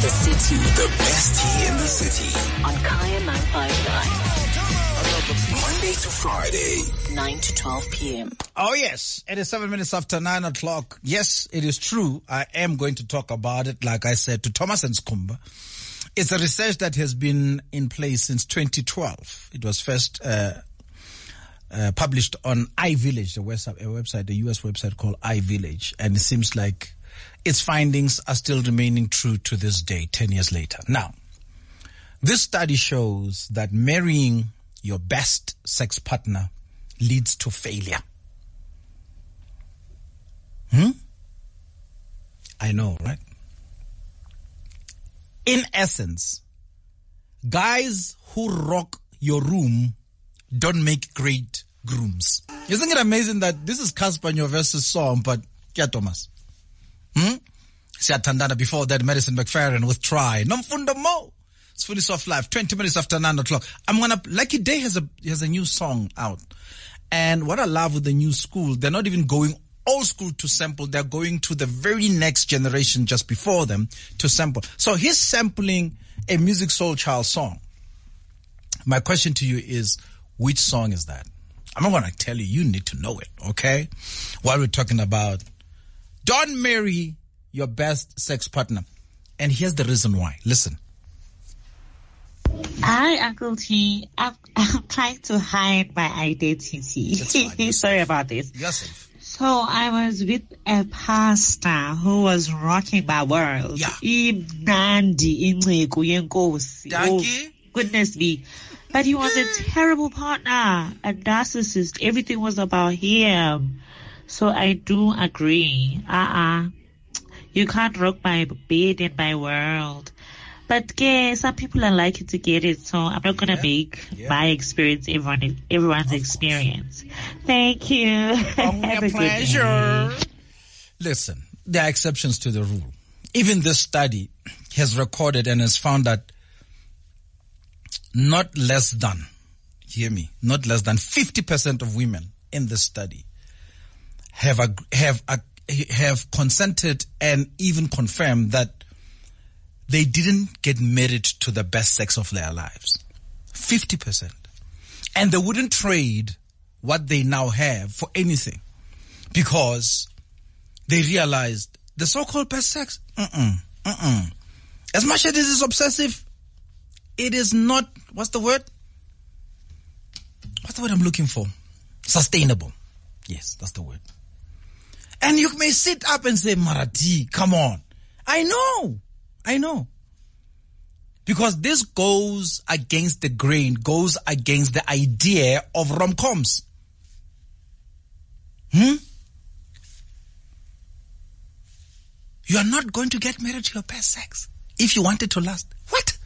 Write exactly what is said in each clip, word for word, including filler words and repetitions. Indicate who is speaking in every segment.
Speaker 1: the city. The best tea in the city. On Kaya nine five nine. Monday to Friday. nine to twelve p.m.
Speaker 2: Oh, yes. It is seven minutes after nine o'clock. Yes, it is true. I am going to talk about it, like I said, to Thomas and Skumba. It's a research that has been in place since twenty twelve. It was first uh, uh, published on iVillage, the website, a website, the U S website called iVillage. And it seems like its findings are still remaining true to this day, ten years later. Now, this study shows that marrying your best sex partner leads to failure. Hmm? I know, right? In essence, guys who rock your room don't make great grooms. Isn't it amazing that this is Casper versus song, but yeah, Thomas. Hmm? Siatandana before that, Madison McFerrin with Try. Nomfunda Mo. It's Fully Soft Life, twenty minutes after nine o'clock. I'm gonna, Lucky Day has a, has a new song out. And what I love with the new school, they're not even going old school to sample, they're going to the very next generation just before them to sample. So he's sampling a Music Soul Child song. My question to you is, which song is that? I'm not going to tell you, you need to know it, okay? While we're talking about, don't marry your best sex partner. And here's the reason why. Listen.
Speaker 3: Hi, Uncle T. I'm, I'm trying to hide my identity. Sorry about this.
Speaker 2: Yes.
Speaker 3: So I was with a pastor who was rocking my world.
Speaker 2: Yeah.
Speaker 3: Oh, goodness me. But he was a terrible partner, a narcissist. Everything was about him. So I do agree. Uh-uh. You can't rock my bed in my world. But yeah, some people are likely to get it, so I'm not going to yeah. make yeah. my experience everyone, everyone's of experience. Course. Thank you.
Speaker 2: Have a pleasure. Listen, there are exceptions to the rule. Even this study has recorded and has found that not less than, hear me, not less than fifty percent of women in this study have ag- have ag- have consented and even confirmed that they didn't get married to the best sex of their lives. fifty percent. And they wouldn't trade what they now have for anything because they realized the so-called best sex, mm-mm, mm-mm. As much as it is obsessive, it is not, what's the word? What's the word I'm looking for? Sustainable. Yes, that's the word. And you may sit up and say, Marathi, come on. I know. I know. Because this goes against the grain, goes against the idea of rom-coms. Hmm? You are not going to get married to your best sex if you want it to last. What?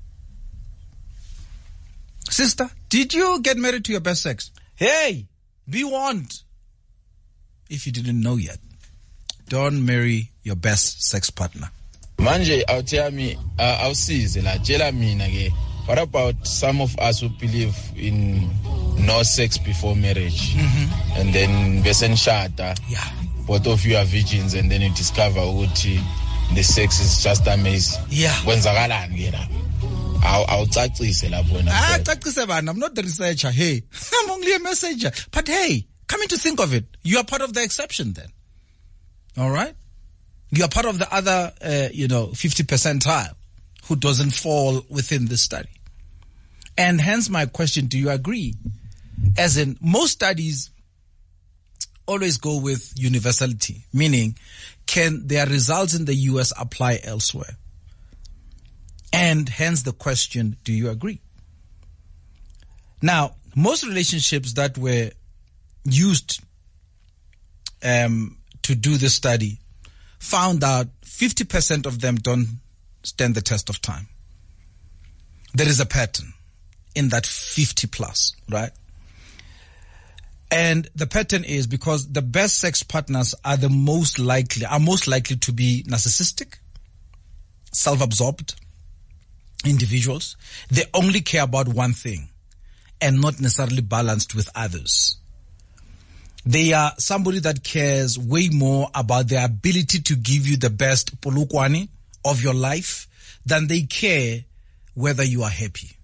Speaker 2: Sister, did you get married to your best sex? Hey, be warned. If you didn't know yet, don't marry your best sex partner.
Speaker 4: Manje awuthami awusize la tshela mina ke, what about some of us who believe in no sex before marriage? Mm-hmm. And then bese nishada,
Speaker 2: yeah,
Speaker 4: both of you are virgins and then you discover ukuthi the sex is just amazing.
Speaker 2: Yeah.
Speaker 4: Kwenzakalani ke la? Awucacise lapho wena.
Speaker 2: Ah, cacise bana, I'm not the researcher. Hey, I'm only a messenger. But hey, coming to think of it, you are part of the exception then. All right? You are part of the other, uh, you know, fifty percentile who doesn't fall within this study. And hence my question, do you agree? As in, most studies always go with universality, meaning can their results in the U S apply elsewhere? And hence the question, do you agree? Now, most relationships that were used um, to do this study found out fifty percent of them don't stand the test of time. There is a pattern in that fifty plus, right? And the pattern is because the best sex partners are the most likely, are most likely to be narcissistic, self-absorbed individuals. They only care about one thing and not necessarily balanced with others. They are somebody that cares way more about their ability to give you the best pulukwani of your life than they care whether you are happy.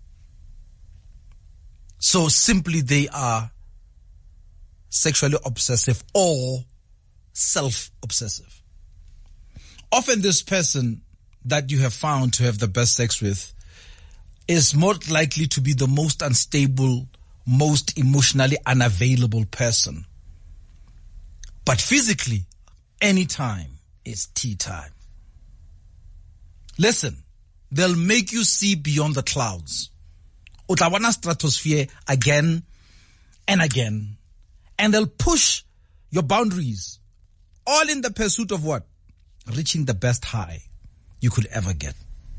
Speaker 2: So simply they are sexually obsessive or self-obsessive. Often this person that you have found to have the best sex with is more likely to be the most unstable, most emotionally unavailable person. But physically, anytime is tea time. Listen, they'll make you see beyond the clouds. Utawana stratosphere again and again. And they'll push your boundaries, all in the pursuit of what? Reaching the best high you could ever get.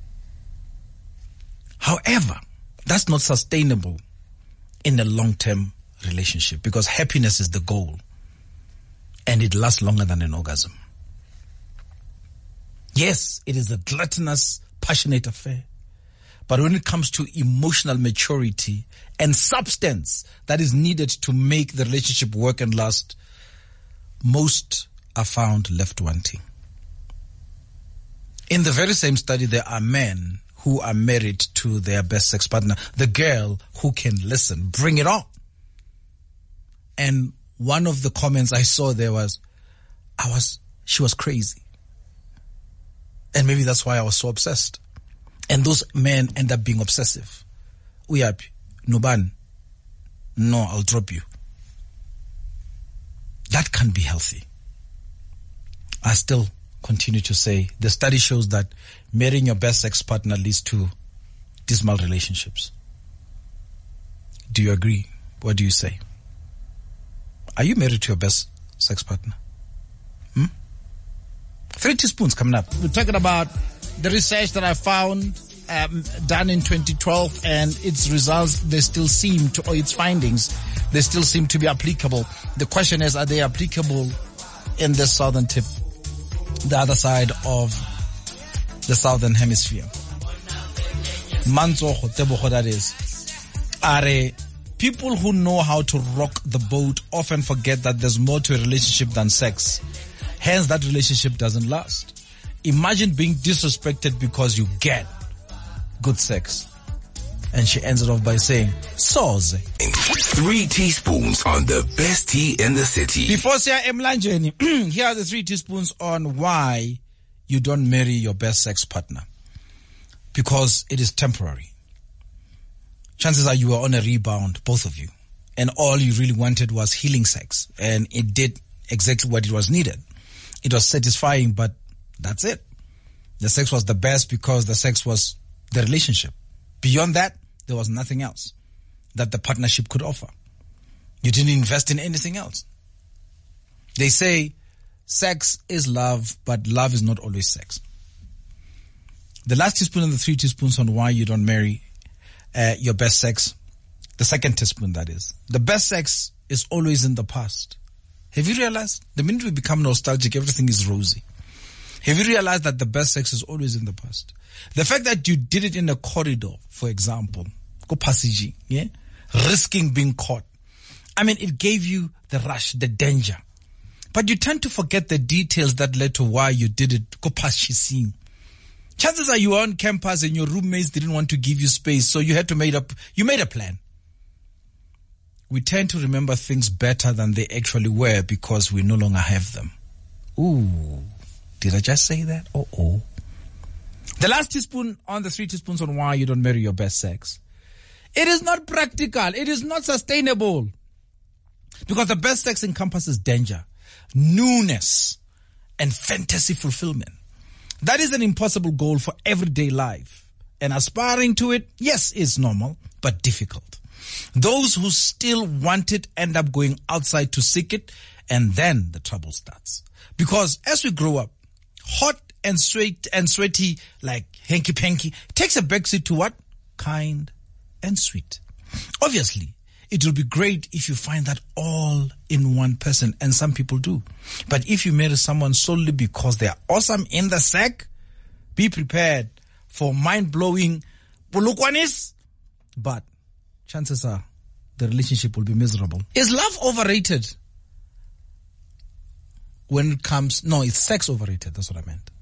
Speaker 2: However, that's not sustainable in a long-term relationship because happiness is the goal and it lasts longer than an orgasm. Yes, it is a gluttonous, passionate affair. But when it comes to emotional maturity and substance that is needed to make the relationship work and last, most are found left wanting. In the very same study, there are men who are married to their best sex partner, the girl who can listen, bring it on. And one of the comments I saw there was, I was, she was crazy. And maybe that's why I was so obsessed. And those men end up being obsessive. Uyap, Nuban, no, I'll drop you. That can't be healthy. I still continue to say the study shows that marrying your best sex partner leads to dismal relationships. Do you agree? What do you say? Are you married to your best sex partner? Hmm? Three teaspoons coming up. We're talking about the research that I found um, done in twenty twelve, and its results, they still seem to, or its findings, they still seem to be applicable. The question is, are they applicable in the southern tip, the other side of the southern hemisphere? Manzoho, teboho, that is. Are people who know how to rock the boat often forget that there's more to a relationship than sex. Hence, that relationship doesn't last. Imagine being disrespected because you get good sex. And she ends it off by saying, Soze.
Speaker 1: Three teaspoons on the best tea in the city.
Speaker 2: Before Sia Mlanjeni, here are the three teaspoons on why you don't marry your best sex partner. Because it is temporary. Chances are you were on a rebound, both of you. And all you really wanted was healing sex. And it did exactly what it was needed. It was satisfying, but that's it. The sex was the best because the sex was the relationship. Beyond that, there was nothing else that the partnership could offer. You didn't invest in anything else. They say sex is love, but love is not always sex. The last teaspoon and the three teaspoons on why you don't marry uh, your best sex. The second teaspoon, that is. The best sex is always in the past. Have you realized? The minute we become nostalgic, everything is rosy. Have you realized that the best sex is always in the past? The fact that you did it in a corridor, for example, go passage, yeah, risking being caught. I mean, it gave you the rush, the danger. But you tend to forget the details that led to why you did it. Go passing. Chances are you were on campus and your roommates didn't want to give you space, so you had to make up, you made a plan. We tend to remember things better than they actually were because we no longer have them. Ooh, did I just say that? Oh, oh. The last teaspoon on the three teaspoons on why you don't marry your best sex. It is not practical. It is not sustainable. Because the best sex encompasses danger, newness, and fantasy fulfillment. That is an impossible goal for everyday life. And aspiring to it, yes, is normal, but difficult. Those who still want it end up going outside to seek it, and then the trouble starts. Because as we grow up, hot and sweat and sweaty like hanky-panky takes a backseat to what? Kind and sweet. Obviously, it will be great if you find that all in one person, and some people do. But if you marry someone solely because they are awesome in the sack, be prepared for mind-blowing bulukwanis. But chances are the relationship will be miserable. Is love overrated? When it comes, no, it's sex overrated. That's what I meant.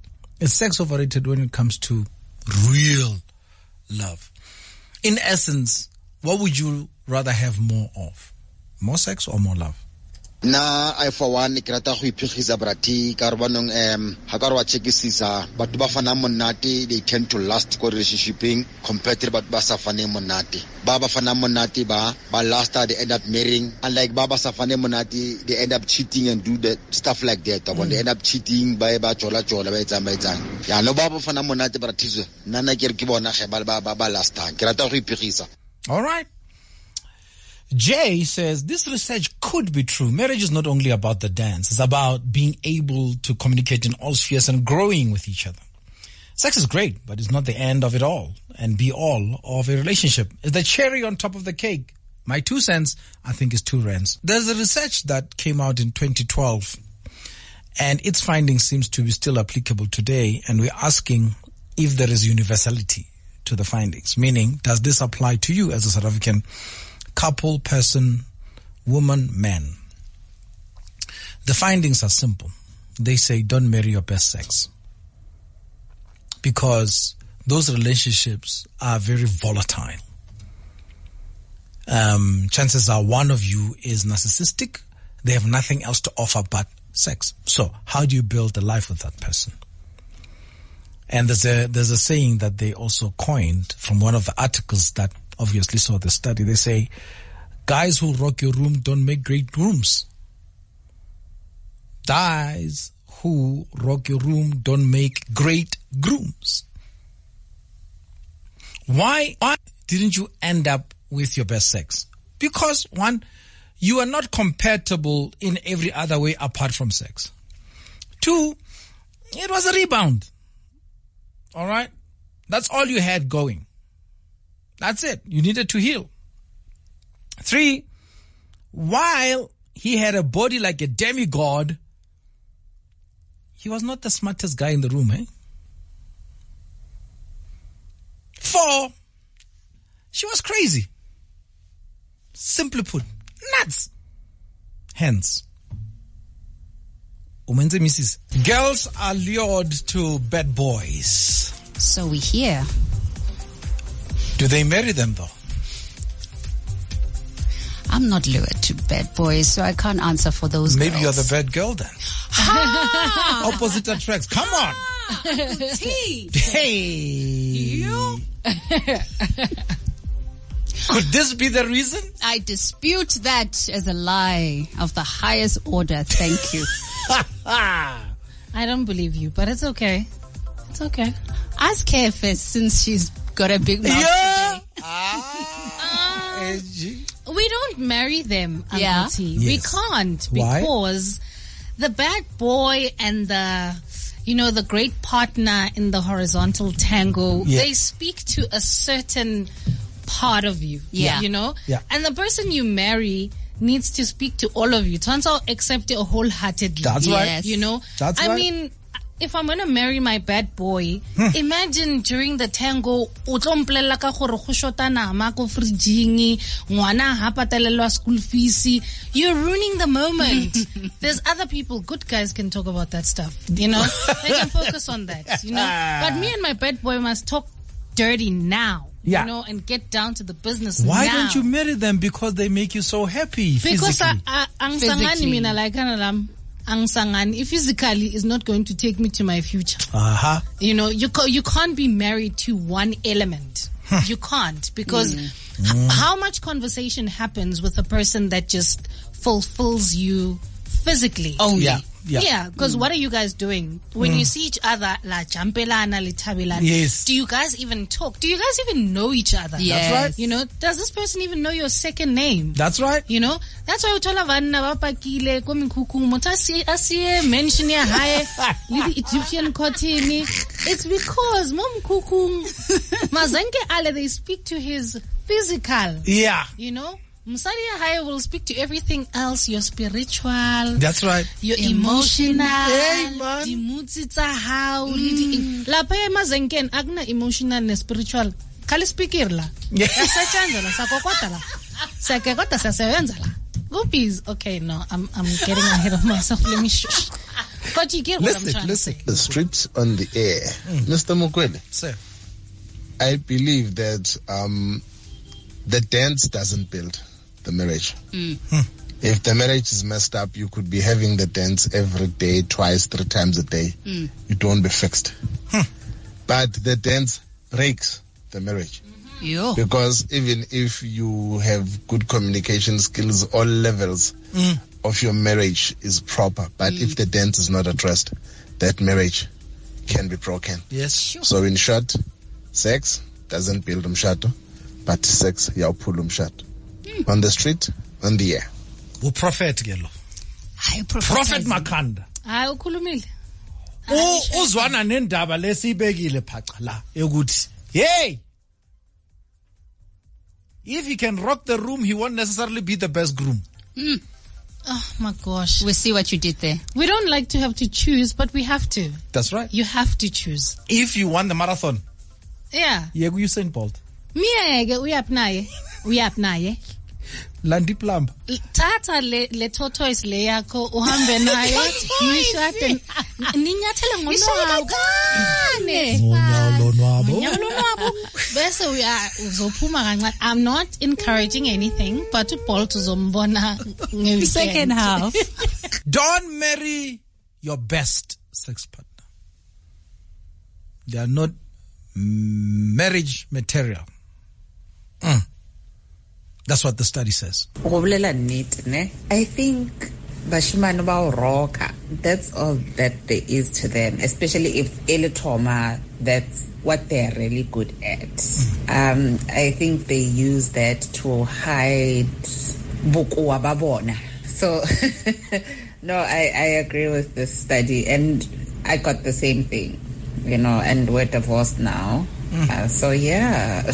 Speaker 2: Is sex overrated when it comes to real love? In essence, what would you rather have more of? More sex or more love?
Speaker 5: Na I for one ke rata go iphegisa brati ka re bonong um ha ka re wa checkisisa batho ba fana monate, they tend to last ko relationshiping compared to batho ba sa fane monate. Ba ba fana monate ba ba last, they end up marrying, unlike ba ba sa fane monate, they end up cheating and do that stuff like that. Mm. They end up cheating ba ba chola chola ba etsa ba etsa ya no ba ba fana monate bratizo nana ke re ke bona ge ba ba ba last time ke rata go iphegisa.
Speaker 2: All right. Jay says, this research could be true. Marriage is not only about the dance. It's about being able to communicate in all spheres and growing with each other. Sex is great, but it's not the end of it all and be all of a relationship. It's the cherry on top of the cake. My two cents, I think, is two rands. There's a research that came out in twenty twelve, and its findings seems to be still applicable today, and we're asking if there is universality to the findings, meaning, does this apply to you as a South African couple, person, woman, man? The findings are simple. They say don't marry your best sex, because those relationships are very volatile. Um, chances are one of you is narcissistic. They have nothing else to offer but sex. So how do you build a life with that person? And there's a, there's a saying that they also coined from one of the articles that obviously saw the study. They say, guys who rock your room don't make great grooms. Guys who rock your room don't make great grooms. Why, why didn't you end up with your best sex? Because one, you are not compatible in every other way apart from sex. Two, it was a rebound. All right? That's all you had going. That's it. You needed to heal. Three, while he had a body like a demigod, he was not the smartest guy in the room, eh? Four, she was crazy. Simply put, nuts. Hence, umenze missus girls are lured to bad boys.
Speaker 6: So we hear.
Speaker 2: Do they marry them though?
Speaker 6: I'm not lured to bad boys, so I can't answer for those
Speaker 2: Maybe
Speaker 6: girls.
Speaker 2: You're the bad girl then. Opposite attracts. Come on.
Speaker 6: T.
Speaker 2: Hey.
Speaker 6: You?
Speaker 2: Could this be the reason?
Speaker 6: I dispute that as a lie of the highest order. Thank you.
Speaker 7: I don't believe you, but it's okay. It's okay.
Speaker 6: Ask her first, since she's got a big mouth
Speaker 2: Yeah.
Speaker 6: today.
Speaker 2: Ah.
Speaker 7: Um, we don't marry them, Uncle
Speaker 6: Yeah.
Speaker 7: T.
Speaker 2: Yes.
Speaker 7: We can't,
Speaker 2: Why?
Speaker 7: because the bad boy and the, you know, the great partner in the horizontal tango,
Speaker 2: Yeah.
Speaker 7: they speak to a certain part of you.
Speaker 6: Yeah.
Speaker 7: You know?
Speaker 2: Yeah.
Speaker 7: And the person you marry needs to speak to all of you. Turns out, accept it wholeheartedly.
Speaker 2: That's right.
Speaker 6: Yes.
Speaker 7: You know?
Speaker 2: That's
Speaker 7: I
Speaker 2: right.
Speaker 7: mean, if I'm gonna marry my bad boy,
Speaker 2: Hmm.
Speaker 7: imagine during the tango, o tlo mpolelela ka gore go shota nama ko fridging, ngwana ha patelelwa school fees. You're ruining the moment. There's other people, good guys can talk about that stuff, you know? They can focus on that, you know? But me and my bad boy must talk dirty now.
Speaker 2: Yeah.
Speaker 7: You know, and get down to the business
Speaker 2: Why
Speaker 7: now.
Speaker 2: don't you marry them? Because they make you so happy
Speaker 7: Because
Speaker 2: physically.
Speaker 7: I, I, ang
Speaker 6: Physically.
Speaker 7: sangani mina like kanalam, ang sangani physically is not going to take me to my future.
Speaker 2: Uh-huh.
Speaker 7: You know, you ca- you can't be married to one element. You can't, because h- how much conversation happens with a person that just fulfills you physically?
Speaker 6: Only.
Speaker 2: Yeah. Yeah.
Speaker 7: Yeah, because what are you guys doing when you see each other? La champelana, litabelana.
Speaker 2: Yes.
Speaker 7: Do you guys even talk? Do you guys even know each other?
Speaker 6: Yes.
Speaker 2: That's right.
Speaker 7: You know, does this person even know your second name?
Speaker 2: That's right.
Speaker 7: You know, that's why uthola vanna ba pakile ko mikhukhu motho asi asiye mention ya hae le the Egyptian cotton. It's because mom kuku mazenke ale, they speak to his physical.
Speaker 2: Yeah.
Speaker 7: You know, Msali ya hae will speak to everything else, your spiritual,
Speaker 2: That's right.
Speaker 7: your emotional,
Speaker 2: Hey, man.
Speaker 7: di mutsi tsa hao le di lapha emazenkeni akuna emotional ne spiritual. Khali speaker la.
Speaker 2: Yeah.
Speaker 7: Sasetshenzela sakokota la. Sakekota sasebenza la. Guppies. Okay, no, I'm I'm getting ahead of myself. Let me shush. But you get what
Speaker 2: listen,
Speaker 7: I'm trying
Speaker 2: listen.
Speaker 7: to say.
Speaker 8: The strips on the air. Mm. Mister Mukwele.
Speaker 2: Sir.
Speaker 8: I believe that um, the dance doesn't build the marriage.
Speaker 6: Mm.
Speaker 2: Hmm.
Speaker 8: If the marriage is messed up, you could be having the dance every day, twice, three times a day.
Speaker 6: Mm.
Speaker 8: It won't be fixed.
Speaker 2: Hmm.
Speaker 8: But the dance breaks the marriage.
Speaker 6: Mm-hmm. Yo.
Speaker 8: Because even if you have good communication skills, all levels
Speaker 2: Mm.
Speaker 8: of your marriage is proper. But
Speaker 6: Mm.
Speaker 8: if the dance is not addressed, that marriage can be broken.
Speaker 2: Yes.
Speaker 6: Sure.
Speaker 8: So in short, sex doesn't build umshado, but sex yawuphula umshado.
Speaker 6: Mm.
Speaker 8: On the street, on the air.
Speaker 2: Prophet Gelo.
Speaker 6: Hayi,
Speaker 2: Prophet Makhanda.
Speaker 7: Hayi ukhulumile.
Speaker 2: U uzwana nendaba lesibekile phaca la ukuthi hey, if he can rock the room, he won't necessarily be the best groom.
Speaker 6: Mm.
Speaker 7: Oh my gosh.
Speaker 6: We see what you did there.
Speaker 7: We don't like to have to choose, but we have to.
Speaker 2: That's right.
Speaker 7: You have to choose.
Speaker 2: If you won the marathon,
Speaker 7: Yeah.
Speaker 2: yeah, Usain Bolt.
Speaker 7: Miyeke uyaphi naye? Uyaphi naye?
Speaker 2: Landi Plumb.
Speaker 7: Tata le le tortoise le yakho uhambe naye. Nishade. Ninyathele ngono kancane.
Speaker 2: Ngonyalo nwabo.
Speaker 7: Ngonyalo nwabo. Bese uya uzophuma kancane. I'm not encouraging anything, but uBolt uzombona ngeweekend.
Speaker 6: Second half.
Speaker 2: Don't marry your best sex partner. They are not marriage material. Mm. That's what the study says.
Speaker 9: I think bashimane ba roka. That's all that there is to them, especially if elitoma, that's what they're really good at. Um, I think they use that to hide buku wababona. So, no, I, I agree with this study, and I got the same thing, you know, and we're divorced now. Mm. Uh, so, yeah.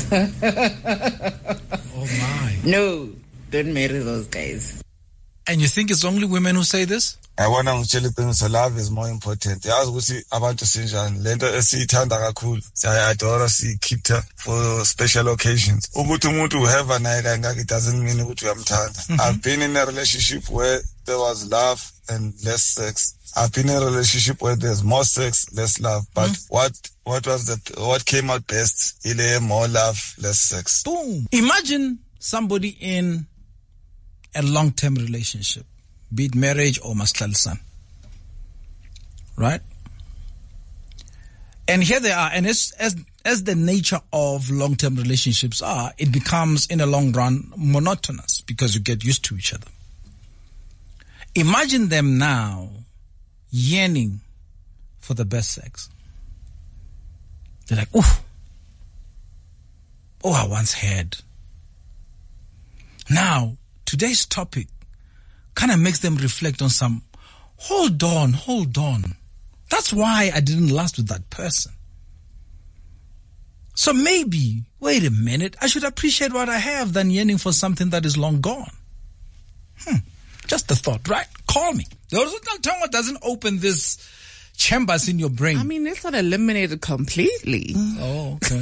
Speaker 2: Oh, my.
Speaker 9: No, don't marry those guys.
Speaker 2: And you think it's only women who say this?
Speaker 10: I want to tell you, so love is more important. I was going about to say, Lento esiyithanda kakhulu. I adore see keep her for special occasions. Ukuthi umuntu have a night it doesn't mean ukuthi uyamthanda. I've been in a relationship where there was love and less sex. I've been in a relationship where there's more sex, less love. But mm. what what was the what came out best? Ile more love, less sex.
Speaker 2: Boom. Imagine somebody in a long-term relationship, be it marriage or mastalsan, right? And here they are, and as as as the nature of long-term relationships are, it becomes in a long run monotonous because you get used to each other. Imagine them now yearning for the best sex. They're like, oof, oh, I once had. Now, today's topic kind of makes them reflect on some, hold on, hold on. That's why I didn't last with that person. So maybe, wait a minute, I should appreciate what I have than yearning for something that is long gone. Hmm. Just a thought, right? Call me. The horizontal tongue doesn't open this chambers in your brain.
Speaker 11: I mean, it's not eliminated completely.
Speaker 2: Oh, okay.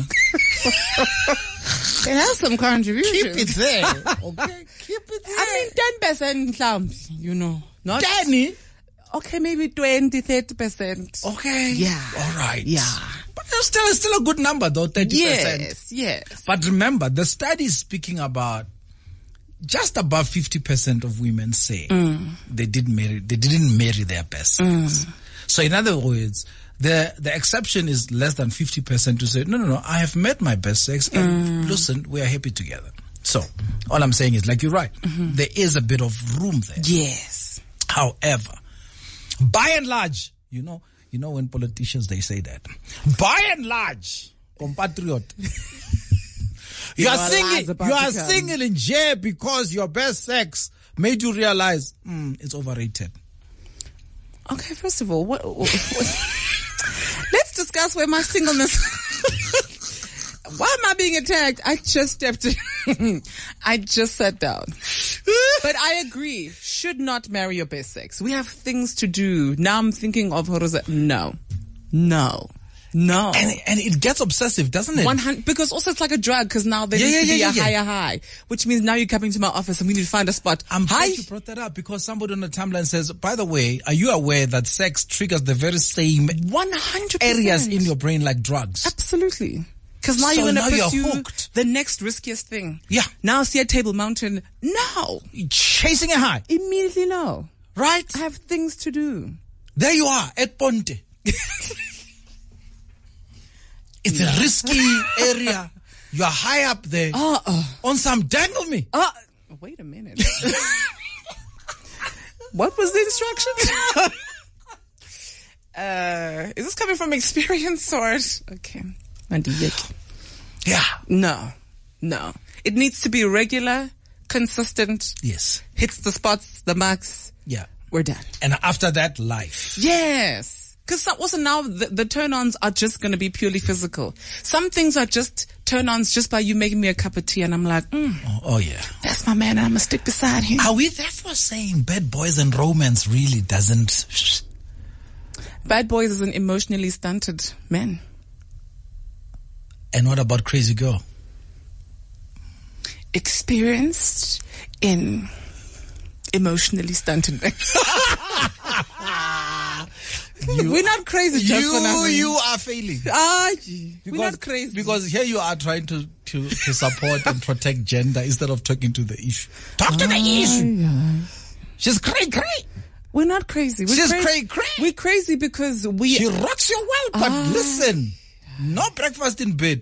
Speaker 11: It has some contributions.
Speaker 2: Keep it there. Okay, keep it there.
Speaker 11: I mean, ten percent clumps, you know. Not
Speaker 2: Danny?
Speaker 11: Okay, maybe twenty, thirty percent.
Speaker 2: Okay.
Speaker 11: Yeah.
Speaker 2: All right.
Speaker 11: Yeah.
Speaker 2: But it's still, it's still a good number though, thirty percent.
Speaker 11: Yes, yes.
Speaker 2: But remember, the study is speaking about just above fifty percent of women say
Speaker 11: mm.
Speaker 2: they did marry, they didn't marry their best sex.
Speaker 11: Mm.
Speaker 2: So in other words, the the exception is less than fifty percent to say, no, no, no, I have met my best sex and
Speaker 11: mm.
Speaker 2: listen, we are happy together. So all I'm saying is, like you're right,
Speaker 11: mm-hmm.
Speaker 2: there is a bit of room there.
Speaker 11: Yes.
Speaker 2: However, by and large, you know, you know when politicians, they say that, by and large, compatriot, you are singing, you are singing in jail because your best sex made you realize mm, it's overrated.
Speaker 11: Okay, first of all, what, what, what let's discuss where my singleness. Why am I being attacked? I just stepped in. I just sat down. But I agree. Should not marry your best sex. We have things to do. Now I'm thinking of Horoza. No. No. No.
Speaker 2: And, and it gets obsessive, doesn't it?
Speaker 11: one hundred Because also it's like a drug, because now there
Speaker 2: Yeah,
Speaker 11: needs
Speaker 2: yeah,
Speaker 11: to be
Speaker 2: yeah,
Speaker 11: a
Speaker 2: yeah, yeah.
Speaker 11: higher high, which means now you're coming to my office and we need to find a spot.
Speaker 2: I'm
Speaker 11: Hi.
Speaker 2: glad you brought that up, because somebody on the timeline says, by the way, are you aware that sex triggers the very same
Speaker 11: one hundred percent
Speaker 2: areas in your brain like drugs?
Speaker 11: Absolutely. Because now
Speaker 2: So
Speaker 11: you're
Speaker 2: now
Speaker 11: going to
Speaker 2: you're
Speaker 11: pursue
Speaker 2: hooked.
Speaker 11: the next riskiest thing.
Speaker 2: Yeah.
Speaker 11: Now see a Table Mountain. No.
Speaker 2: Chasing a high.
Speaker 11: Immediately no.
Speaker 2: Right?
Speaker 11: I have things to do.
Speaker 2: There you are, at Ponte. It's
Speaker 11: Yeah.
Speaker 2: a risky area. You're high up there.
Speaker 11: Uh, uh,
Speaker 2: on some dangle me.
Speaker 11: uh, wait a minute. What was the instruction? uh, is this coming from experience or? Okay.
Speaker 2: Yeah.
Speaker 11: No. No. It needs to be regular, consistent.
Speaker 2: Yes.
Speaker 11: Hits the spots, the marks.
Speaker 2: Yeah.
Speaker 11: We're done.
Speaker 2: And after that, life.
Speaker 11: Yes. Because also now the, the turn-ons are just going to be purely physical. Some things are just turn-ons just by you making me a cup of tea and I'm like, mm,
Speaker 2: Oh, oh yeah.
Speaker 11: that's my man and I'm going to stick beside him.
Speaker 2: Are we therefore saying Bad Boys and Romance really doesn't?
Speaker 11: Bad Boys is an emotionally stunted man.
Speaker 2: And what about Crazy Girl?
Speaker 11: Experienced in emotionally stunted men.
Speaker 2: You
Speaker 11: We're not crazy just
Speaker 2: you,
Speaker 11: for nothing.
Speaker 2: You are failing.
Speaker 11: Ah,
Speaker 2: Because,
Speaker 11: we're not crazy.
Speaker 2: Because here you are trying to, to, to support and protect gender instead of talking to the issue. Talk to the issue. She's cray cray.
Speaker 11: We're not crazy. We're
Speaker 2: She's
Speaker 11: cra-
Speaker 2: cray cray.
Speaker 11: We're crazy because we...
Speaker 2: She rocks your world, but
Speaker 11: Ah.
Speaker 2: listen, no breakfast in bed.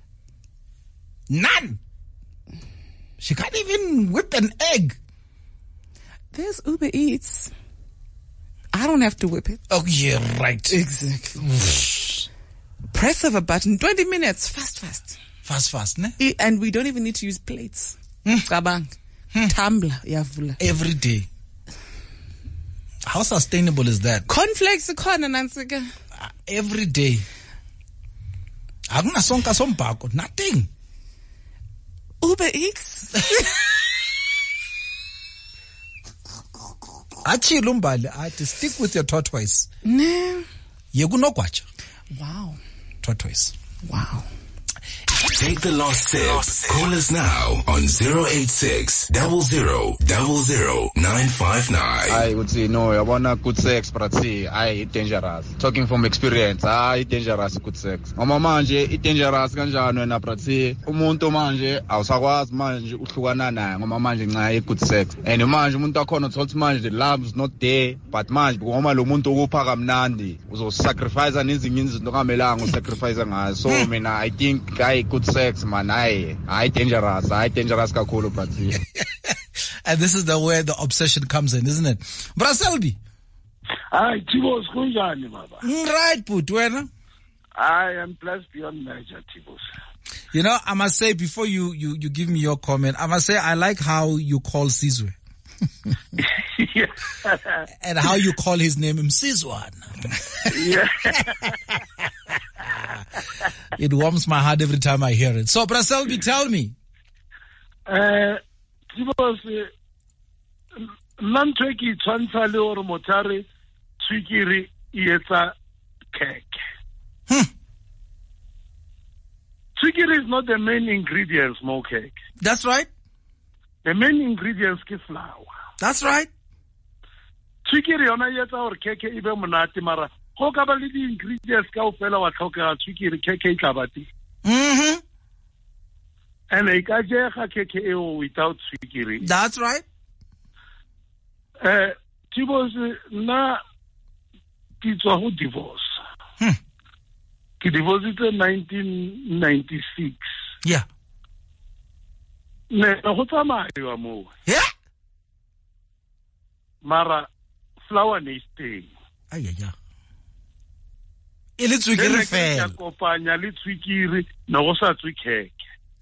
Speaker 2: None. She can't even whip an egg.
Speaker 11: There's Uber Eats. I don't have to whip it.
Speaker 2: Oh, yeah, right.
Speaker 11: Exactly. Press of a button, twenty minutes, fast, fast.
Speaker 2: Fast, fast, ne?
Speaker 11: I- And we don't even need to use plates. Cabang. Tumbler, yavula.
Speaker 2: Every day. How sustainable is that?
Speaker 11: Cornflakes khona nansika.
Speaker 2: Uh, every day. Akunasonka sombhako, nothing.
Speaker 11: Uber Eats.
Speaker 2: Achi lumbali, ati stick with your tortoise.
Speaker 11: No.
Speaker 2: Yekunogwacha.
Speaker 11: Wow.
Speaker 2: Tortoise.
Speaker 11: Wow.
Speaker 1: Take the last sip. Call us now on zero eight six, zero zero, zero zero, nine five nine.
Speaker 12: I would say no, I want a good sex, but see, I dangerous. Talking from experience, I dangerous good sex. Mama manje, it dangerous kanjani na prati. Umuntu manje, awusakwazi manje uhlukana naye ngoba manje nxa good sex. And manje umuntu akhona uthola manje the love is not there, but manje ngoba lo muntu ukupha kamnandi, uzo sacrifice nezinye izinto kamelanga usacrifice ngazo. So mina I think I good sex man, I I dangerous, I dangerous kakhulu prati.
Speaker 2: And this is the where the obsession comes in, isn't it? Braselbi.
Speaker 13: Hi, Tibos, kunjani baba?
Speaker 2: Right, put wena.
Speaker 13: I am blessed beyond measure, Tibos.
Speaker 2: You know, I must say before you, you, you give me your comment, I must say I like how you call Sizwe. And how you call his name Msizwan.
Speaker 13: Yeah.
Speaker 2: It warms my heart every time I hear it. So, Braselbi, tell me.
Speaker 13: Uh, Tibos, Nantweki Chansale or Motare, Twikiri, Ieta, cake.
Speaker 2: Hmm.
Speaker 13: Twikiri is not the main ingredient, small cake.
Speaker 2: That's right.
Speaker 13: The main ingredients is flour.
Speaker 2: That's right.
Speaker 13: Twikiri yona yetsa or cake ibe monate mara go ka ba le di ingredients ka o fela wa tlhoka twikiri cake e tla ba teng.
Speaker 2: Mhm.
Speaker 13: And e ka jega cake e without twikiri.
Speaker 2: That's right.
Speaker 13: Eh Tibos na ke tswa go divorce.
Speaker 2: Hmm.
Speaker 13: Ke divorce in nineteen ninety-six.
Speaker 2: Yeah.
Speaker 13: Ne go tsamaya mo.
Speaker 2: Yeah.
Speaker 13: Mara flower ne stay.
Speaker 2: Ay ay ay. E le tswikiri fela.
Speaker 13: Ke kopanya le tswikiri no go sa tswikeke.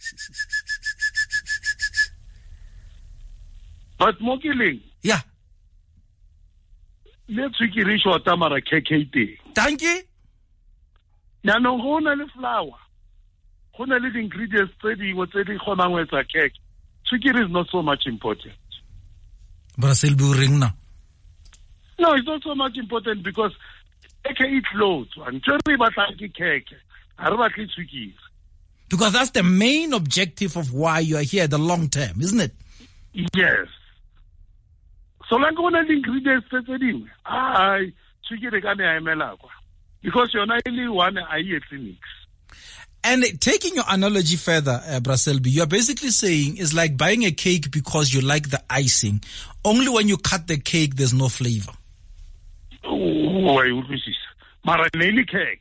Speaker 13: But mo kileng.
Speaker 2: Yeah.
Speaker 13: Le tswikiri shota mara keke teng.
Speaker 2: Thank you.
Speaker 13: Na no go na le flower. Go na le ingredients tse dingwe tse di kgonang go etsa cake. Tswikiri is not so much important.
Speaker 2: Braselbi o reng na?
Speaker 13: No, it's not so much important because keke e tlotswa ntse re batlang ke keke ha re batle tswekere.
Speaker 2: Because that's the main objective of why you are here, the long term, isn't it?
Speaker 13: Yes. So like one of the ingredients tse dingwe ai tswekere ka ne a emela kwa, because yona ile one a ye clinics.
Speaker 2: And taking your analogy further, uh, Braselby, you're basically saying it's like buying a cake because you like the icing. Only when you cut the cake, there's no flavor.
Speaker 13: Oh, I would resist. Mara nearly cake.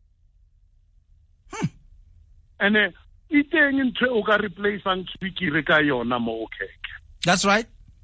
Speaker 2: Hmm.
Speaker 13: And uh, iteng into oka replace ang tswekere ka yona mo cake.
Speaker 2: That's right.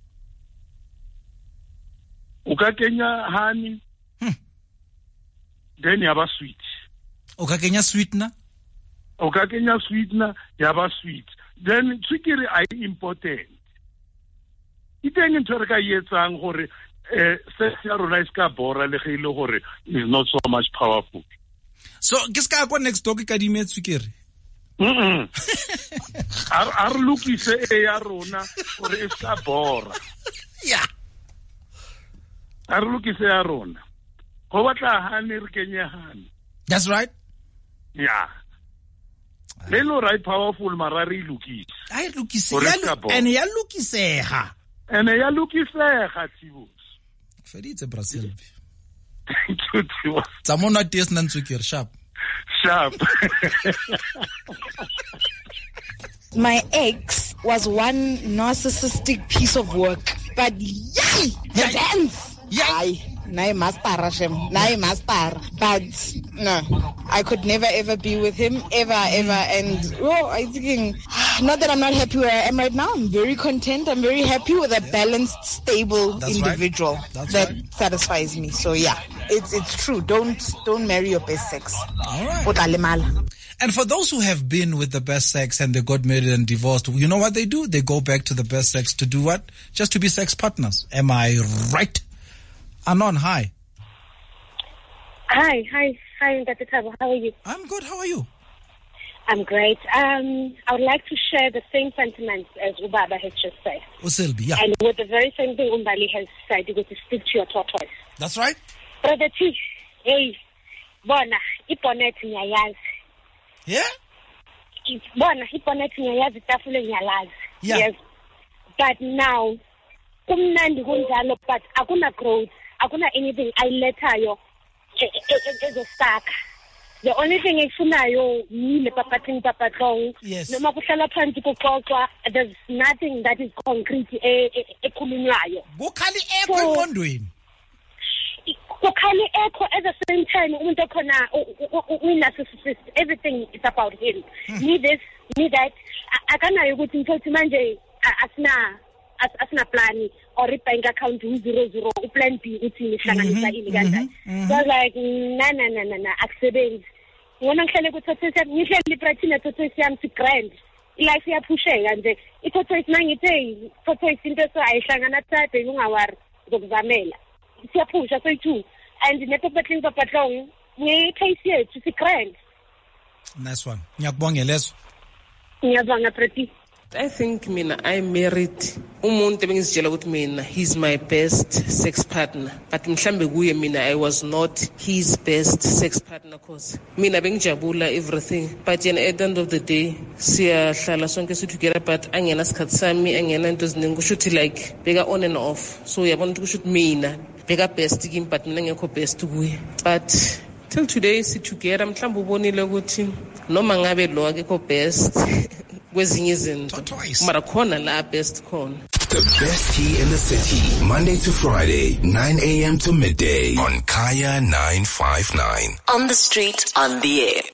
Speaker 13: Oka kenya honey.
Speaker 2: Hmm.
Speaker 13: Then yaba sweet.
Speaker 2: Oka kenya sweetener.
Speaker 13: Oka kenya sweetener yaba sweet. Then tswekere I important. Iteng into re ka yetsang gore eh sex ya rona iska bora le ge ile gore is not so much powerful.
Speaker 2: So ke ska kwa next door ke ka dime tswekere.
Speaker 13: Mm. Ar ar lukise e ya rona gore iska bora.
Speaker 2: Yeah.
Speaker 13: Ar lukise ya rona. Go batla hani re kenye hani.
Speaker 2: That's right.
Speaker 13: Yeah. Le lo right powerful marari lukise.
Speaker 2: Ai lukise ya and ya lukiseha.
Speaker 13: And ya lukiseha Tibu.
Speaker 2: Feditse Braselby.
Speaker 13: Thank you, Tibu.
Speaker 2: Tsamona tes na tswekere sharp.
Speaker 13: Sharp.
Speaker 14: My ex was one narcissistic piece of work, but yay, the dance. Yay. Nay master shem, nay master. But no, I could never ever be with him ever ever. And oh, I thinking, not that I'm not happy where I am right now. I'm very content. I'm very happy with a balanced, stable
Speaker 2: That's
Speaker 14: individual
Speaker 2: right. That's
Speaker 14: that
Speaker 2: right.
Speaker 14: satisfies me. So yeah, it's it's true. Don't don't marry your best sex.
Speaker 2: All right. And for those who have been with the best sex and they got married and divorced, you know what they do? They go back to the best sex to do what? Just to be sex partners. Am I right? Anon, hi.
Speaker 15: Hi, hi, hi, Doctor Tabo. How are you?
Speaker 2: I'm good. How are you?
Speaker 15: I'm great. Um, I would like to share the same sentiments as Ubaba has just said.
Speaker 2: Uselby, yeah.
Speaker 15: And with the very same thing Umbali has said, you got to stick to your tortoise.
Speaker 2: That's right.
Speaker 15: Brother T, hey, bona, iponet nyayazi.
Speaker 2: Yeah?
Speaker 15: Bona, iponet nyayazi, tafule nyalazi.
Speaker 2: Yeah.
Speaker 15: Yes. But now, kumnandi kunjalo, but akuna growth, akuna anything. I let her yo, as a stack. The only thing ifunayo yile papating papatlong.
Speaker 2: Yes.
Speaker 15: Noma kuhlala phansi kuxoxwa, there's nothing that is concrete ekhulunywayo.
Speaker 2: Kukhali ekho engqondweni.
Speaker 15: Kukhali ekho at the same time umuntu ekhona uyi-narcissist, everything is about him. Me this, me that. Akanayo ukuthi mfowethu manje asina asina plan or bank account zero zero plan B uthi nihlanganisa ini kanjani. So like na na na na na akusebenzi. Ngona ngihlele kuthothe sami ngihleli prathina thothe siyami si grand. Life iyapusheka nje. Ithothe isinangithe thothe izinto so ayihlangana thathe ungawari ngokuzamela. Siyapusha so two and neto battling papatlong we case yethu si grand.
Speaker 2: Nice one. Ngiyakubongela leso.
Speaker 15: Ngiyabonga Preti.
Speaker 16: I think mina I married umuntu ebengizitshela ukuthi mina he's my best sex partner, but mhlambe kuye mina I was not his best sex partner cause mina bengijabula everything, but yena at the end of the day siyahlala sonke si together, but angena sikhathi sami angena into eziningi kusho ukuthi like beka on and off. So uyabona ukuthi kusho ukuthi mina beka best kimi but mina ngekho best kuye, but till today si together mhlambe ubonile ukuthi noma ngabe lo akekho best kwezinye izinto mara khona la best khona.
Speaker 1: The best tea in the city, Monday to Friday, nine a.m. to midday on Kaya nine five nine. On the street, on the air.